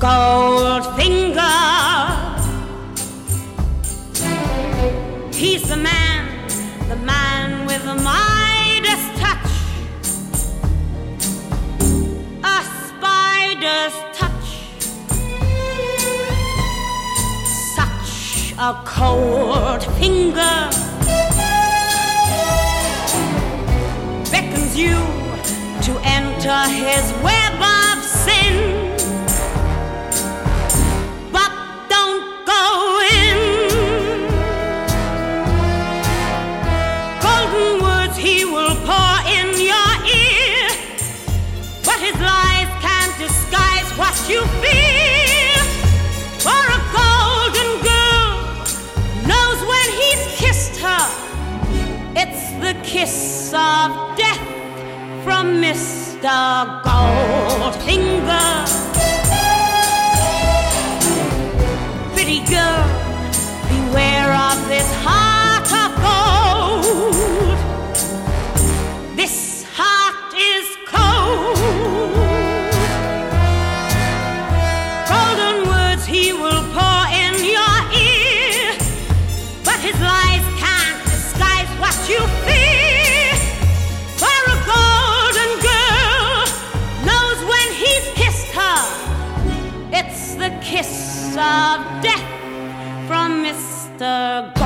Goldfinger. He's the man with the Midas touch, a spider's touch, such a cold finger beckons you to enter his web of sin. His lies can't disguise what you feel. For a golden girl knows when he's kissed her, it's the kiss of death from Mr. Goldfinger. Pretty girl, beware of this heart of gold. This heart is cold. His lies can't disguise what you feel. For a golden girl knows when he's kissed her, it's the kiss of death from Mr.